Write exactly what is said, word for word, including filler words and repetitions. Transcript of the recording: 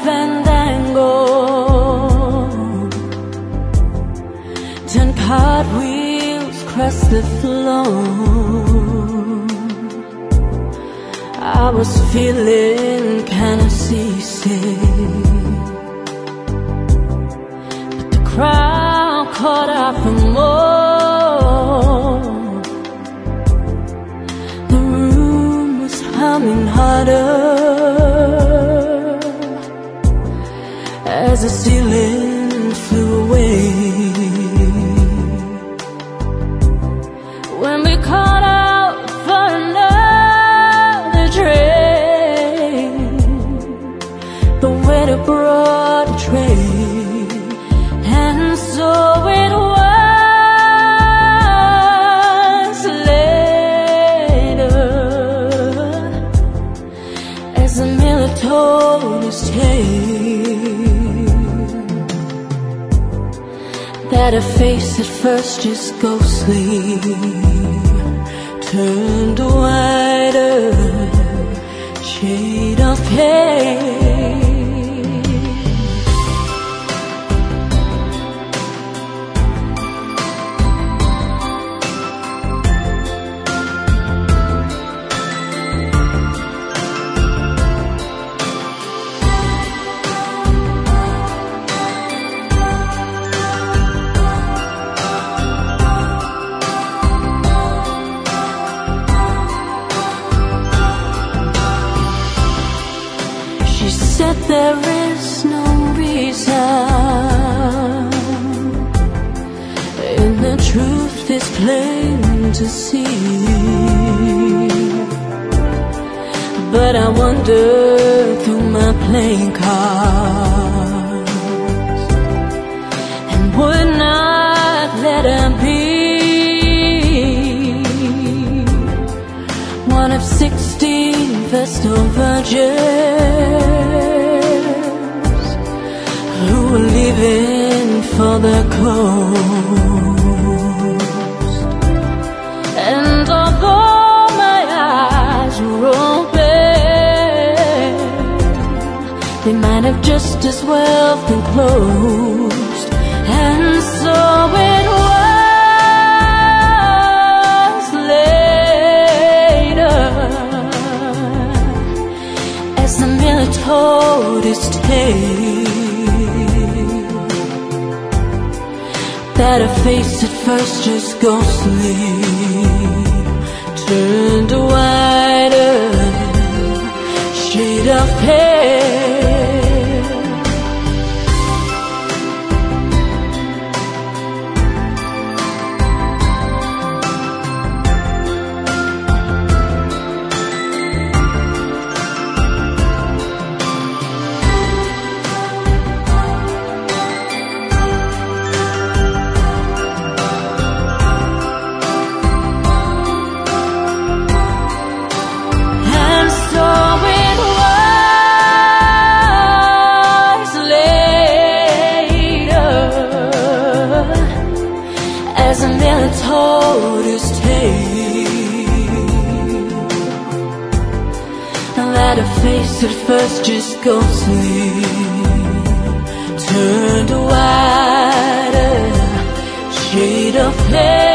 fandango, turn cartwheels across the floor. I was feeling kinda seasick, but the crowd caught up for more. The room was humming harder as the ceiling flew away. When we caught out for another train, the waiter brought a tray, and so it was later, as the miller told his tale, that her face at first just ghostly turned a whiter shade of pale. Said there is no reason, and the truth is plain to see. But I wander through my playing cards and would not let her be one of sixteen Vestal virgins who were leaving for the coast. And although my eyes were open, they might have just as well been closed. And so it was later, as the miller told his tale, that her face at first just ghostly turned a whiter shade of pale. As the miller told his tale, that her face at first just ghostly turned a whiter shade of pale.